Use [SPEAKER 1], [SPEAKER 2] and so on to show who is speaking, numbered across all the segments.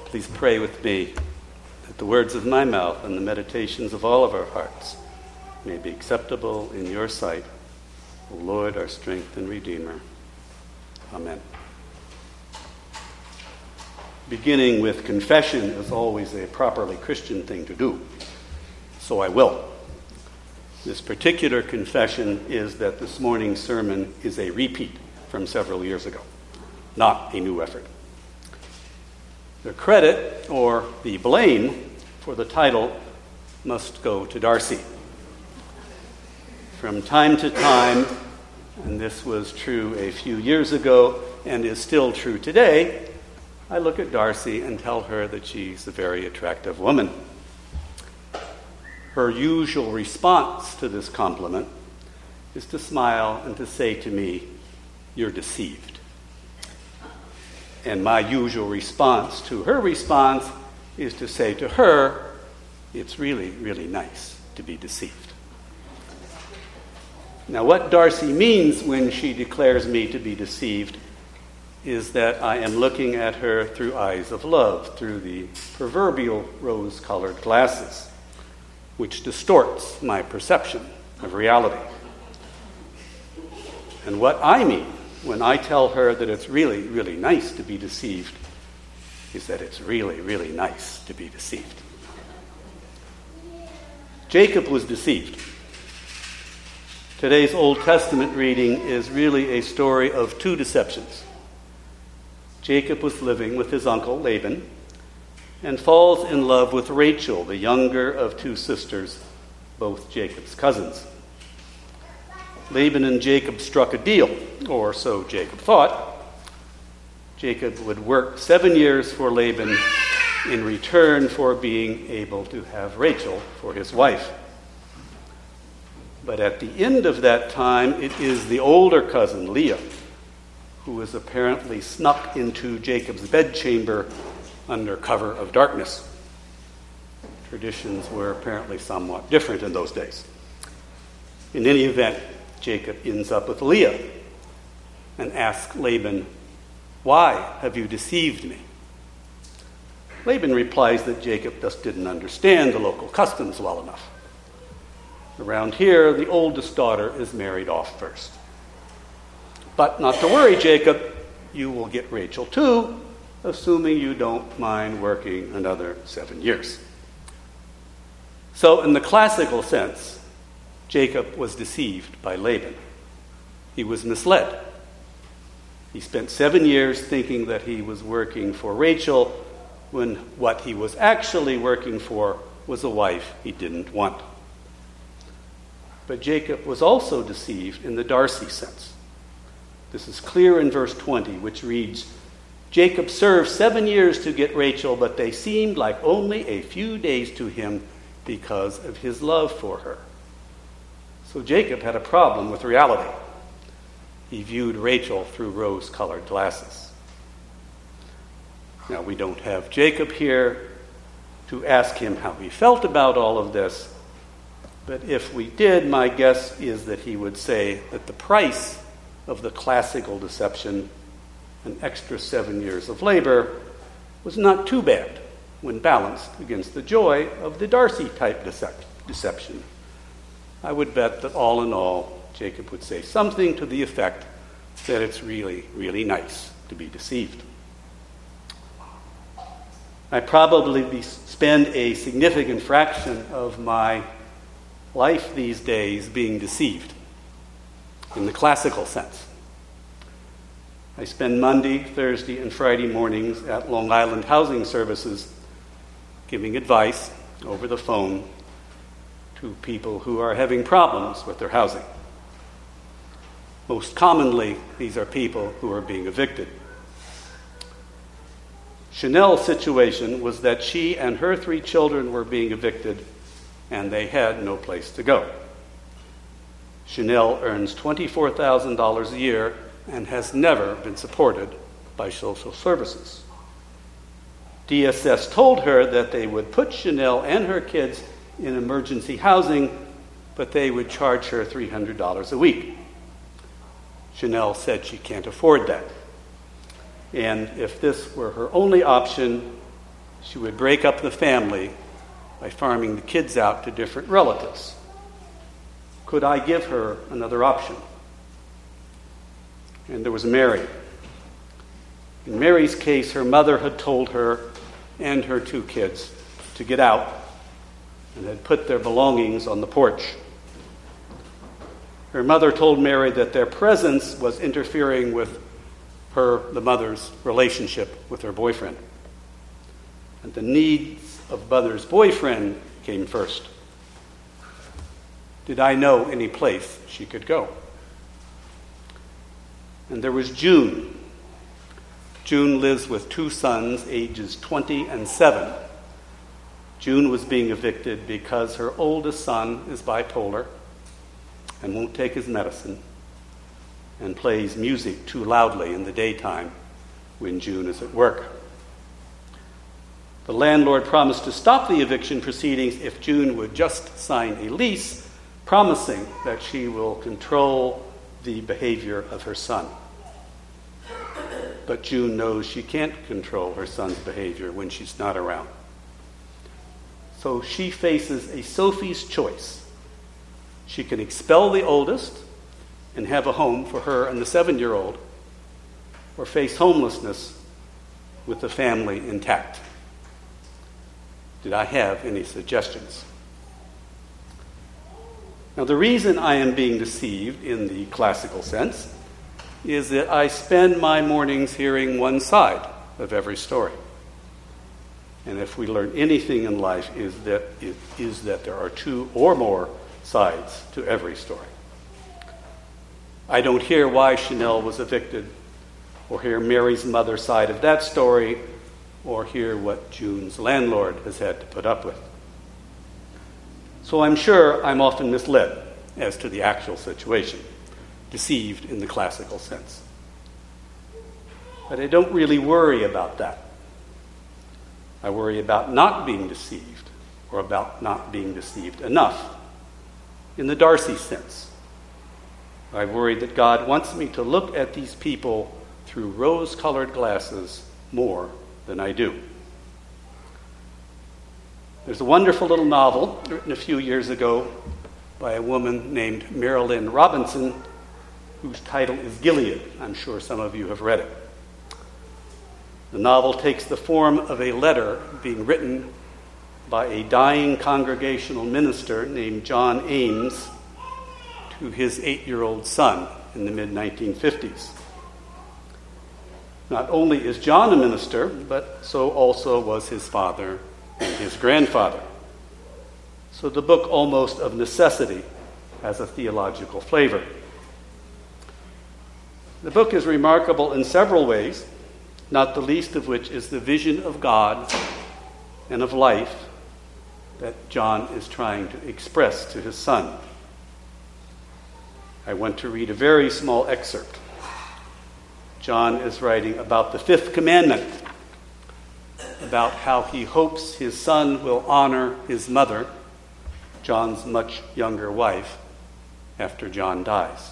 [SPEAKER 1] Please pray with me that the words of my mouth and the meditations of all of our hearts may be acceptable in your sight, O Lord, our strength and Redeemer. Amen. Beginning with confession is always a properly Christian thing to do, so I will. This particular confession is that this morning's sermon is a repeat from several years ago, not a new effort. The credit or the blame for the title must go to Darcy. From time to time, and this was true a few years ago and is still true today, I look at Darcy and tell her that she's a very attractive woman. Her usual response to this compliment is to smile and to say to me, "You're deceived." And my usual response to her response is to say to her, "It's really, really nice to be deceived." Now, what Darcy means when she declares me to be deceived is that I am looking at her through eyes of love, through the proverbial rose-colored glasses, which distorts my perception of reality. And what I mean when I tell her that it's really, really nice to be deceived is that it's really, really nice to be deceived. Jacob was deceived. Today's Old Testament reading is really a story of two deceptions. Jacob was living with his uncle Laban and falls in love with Rachel, the younger of two sisters, both Jacob's cousins. Laban and Jacob struck a deal, or so Jacob thought. Jacob would work 7 years for Laban in return for being able to have Rachel for his wife. But at the end of that time, it is the older cousin, Leah, who is apparently snuck into Jacob's bedchamber under cover of darkness. Traditions were apparently somewhat different in those days. In any event, Jacob ends up with Leah and asks Laban, "Why have you deceived me?" Laban replies that Jacob just didn't understand the local customs well enough. Around here, the oldest daughter is married off first. But not to worry, Jacob, you will get Rachel too, assuming you don't mind working another 7 years. So in the classical sense, Jacob was deceived by Laban. He was misled. He spent 7 years thinking that he was working for Rachel when what he was actually working for was a wife he didn't want. But Jacob was also deceived in the Darcy sense. This is clear in verse 20, which reads, "Jacob served 7 years to get Rachel, but they seemed like only a few days to him because of his love for her." So Jacob had a problem with reality. He viewed Rachel through rose-colored glasses. Now, we don't have Jacob here to ask him how he felt about all of this, but if we did, my guess is that he would say that the price of the classical deception, an extra 7 years of labor, was not too bad when balanced against the joy of the Darcy-type deception. I would bet that all in all, Jacob would say something to the effect that it's really, really nice to be deceived. I probably spend a significant fraction of my life these days being deceived, in the classical sense. I spend Monday, Thursday, and Friday mornings at Long Island Housing Services giving advice over the phone to people who are having problems with their housing. Most commonly, these are people who are being evicted. Chanel's situation was that she and her 3 children were being evicted, and they had no place to go. Chanel earns $24,000 a year and has never been supported by social services. DSS told her that they would put Chanel and her kids in emergency housing, but they would charge her $300 a week. Chanel said she can't afford that. And if this were her only option, she would break up the family by farming the kids out to different relatives. Could I give her another option? And there was Mary. In Mary's case, her mother had told her and her 2 kids to get out and had put their belongings on the porch. Her mother told Mary that their presence was interfering with the mother's relationship with her boyfriend. And the needs of mother's boyfriend came first. Did I know any place she could go? And there was June. June lives with 2 sons, ages 20 and 7. June was being evicted because her oldest son is bipolar and won't take his medicine and plays music too loudly in the daytime when June is at work. The landlord promised to stop the eviction proceedings if June would just sign a lease, promising that she will control the behavior of her son. But June knows she can't control her son's behavior when she's not around. So she faces a Sophie's choice. She can expel the oldest and have a home for her and the 7-year-old, or face homelessness with the family intact. Did I have any suggestions? Now, the reason I am being deceived in the classical sense is that I spend my mornings hearing one side of every story. And if we learn anything in life is that there are 2 or more sides to every story. I don't hear why Chanel was evicted, or hear Mary's mother's side of that story, or hear what June's landlord has had to put up with. So I'm sure I'm often misled as to the actual situation, deceived in the classical sense. But I don't really worry about that. I worry about not being deceived, or about not being deceived enough, in the Darcy sense. I worry that God wants me to look at these people through rose-colored glasses more than I do. There's a wonderful little novel written a few years ago by a woman named Marilynne Robinson, whose title is Gilead. I'm sure some of you have read it. The novel takes the form of a letter being written by a dying congregational minister named John Ames to his 8-year-old son in the mid-1950s. Not only is John a minister, but so also was his father and his grandfather. So the book, almost of necessity, has a theological flavor. The book is remarkable in several ways, not the least of which is the vision of God and of life that John is trying to express to his son. I want to read a very small excerpt. John is writing about the 5th commandment, about how he hopes his son will honor his mother, John's much younger wife, after John dies.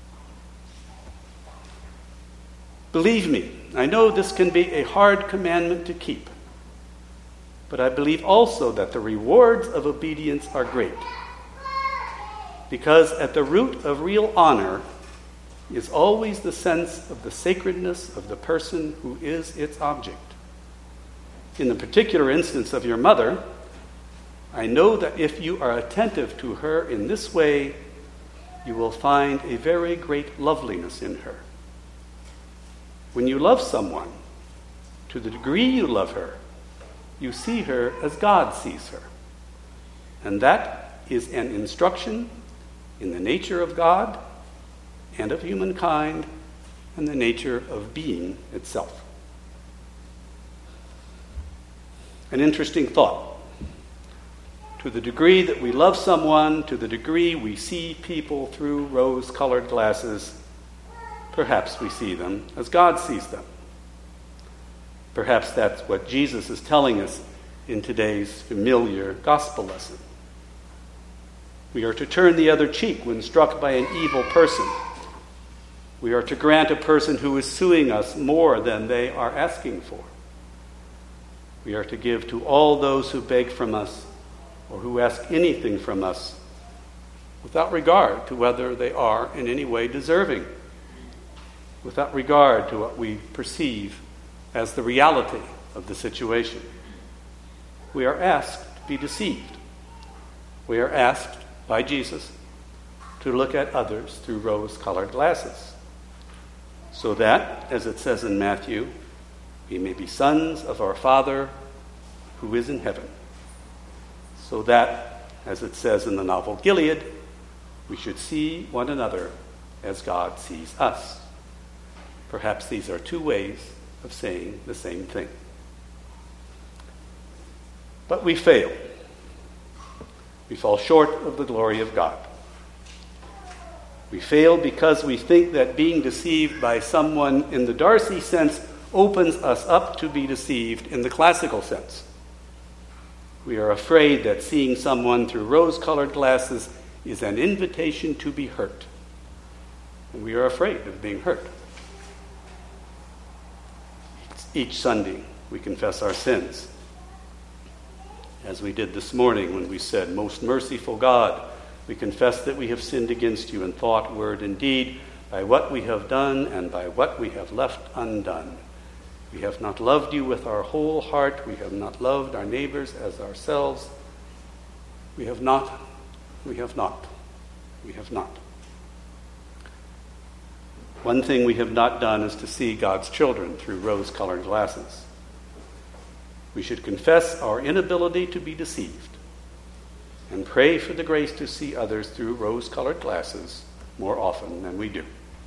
[SPEAKER 1] Believe me, I know this can be a hard commandment to keep, but I believe also that the rewards of obedience are great. Because at the root of real honor is always the sense of the sacredness of the person who is its object. In the particular instance of your mother, I know that if you are attentive to her in this way, you will find a very great loveliness in her. When you love someone, to the degree you love her, you see her as God sees her. And that is an instruction in the nature of God and of humankind and the nature of being itself. An interesting thought. To the degree that we love someone, to the degree we see people through rose-colored glasses, perhaps we see them as God sees them. Perhaps that's what Jesus is telling us in today's familiar gospel lesson. We are to turn the other cheek when struck by an evil person. We are to grant a person who is suing us more than they are asking for. We are to give to all those who beg from us or who ask anything from us, without regard to whether they are in any way deserving, without regard to what we perceive as the reality of the situation. We are asked to be deceived. We are asked by Jesus to look at others through rose-colored glasses, so that, as it says in Matthew, we may be sons of our Father who is in heaven. So that, as it says in the novel Gilead, we should see one another as God sees us. Perhaps these are two ways of saying the same thing. But we fail. We fall short of the glory of God. We fail because we think that being deceived by someone in the Darcy sense opens us up to be deceived in the classical sense. We are afraid that seeing someone through rose-colored glasses is an invitation to be hurt. And we are afraid of being hurt. Each Sunday, we confess our sins. As we did this morning when we said, "Most merciful God, we confess that we have sinned against you in thought, word, and deed, by what we have done and by what we have left undone. We have not loved you with our whole heart. We have not loved our neighbors as ourselves. We have not. One thing we have not done is to see God's children through rose-colored glasses. We should confess our inability to be deceived and pray for the grace to see others through rose-colored glasses more often than we do.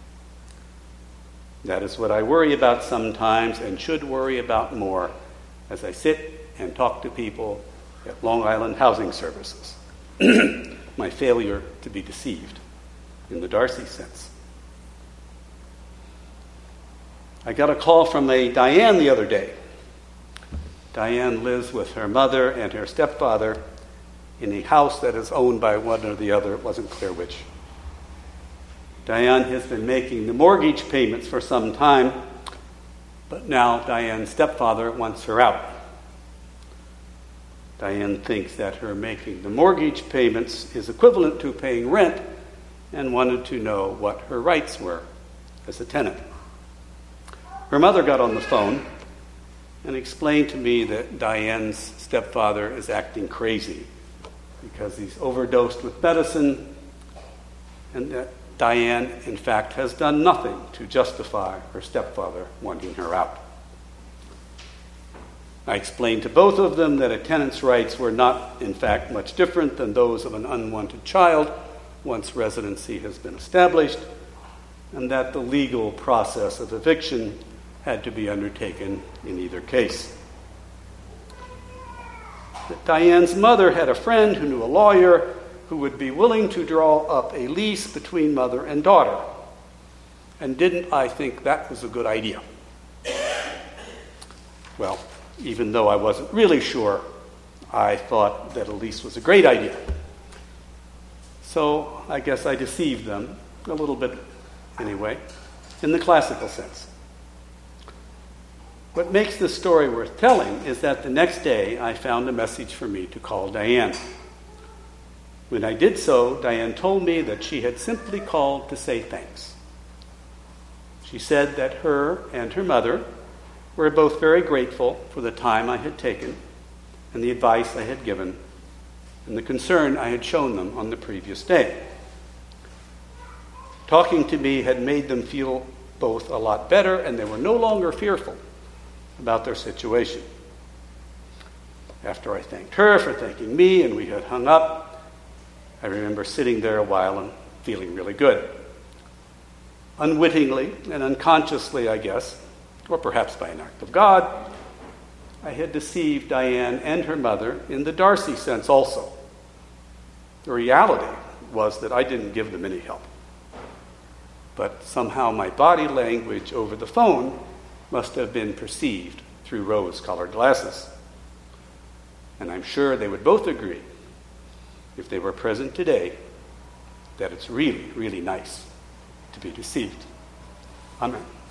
[SPEAKER 1] That is what I worry about sometimes and should worry about more as I sit and talk to people at Long Island Housing Services. My failure to be deceived in the Darcy sense. I got a call from a Diane the other day. Diane lives with her mother and her stepfather in a house that is owned by one or the other. It wasn't clear which. Diane has been making the mortgage payments for some time, but now Diane's stepfather wants her out. Diane thinks that her making the mortgage payments is equivalent to paying rent and wanted to know what her rights were as a tenant. Her mother got on the phone and explained to me that Diane's stepfather is acting crazy because he's overdosed with medicine, and that Diane, in fact, has done nothing to justify her stepfather wanting her out. I explained to both of them that a tenant's rights were not, in fact, much different than those of an unwanted child once residency has been established, and that the legal process of eviction had to be undertaken in either case. That Diane's mother had a friend who knew a lawyer who would be willing to draw up a lease between mother and daughter. And didn't I think that was a good idea? Well, even though I wasn't really sure, I thought that a lease was a great idea. So I guess I deceived them, a little bit anyway, in the classical sense. What makes this story worth telling is that the next day I found a message for me to call Diane. When I did so, Diane told me that she had simply called to say thanks. She said that her and her mother were both very grateful for the time I had taken and the advice I had given and the concern I had shown them on the previous day. Talking to me had made them feel both a lot better, and they were no longer fearful about their situation. After I thanked her for thanking me and we had hung up, I remember sitting there a while and feeling really good. Unwittingly and unconsciously, I guess, or perhaps by an act of God, I had deceived Diane and her mother in the Darcy sense also. The reality was that I didn't give them any help. But somehow my body language over the phone must have been perceived through rose-colored glasses. And I'm sure they would both agree, if they were present today, that it's really, really nice to be deceived. Amen.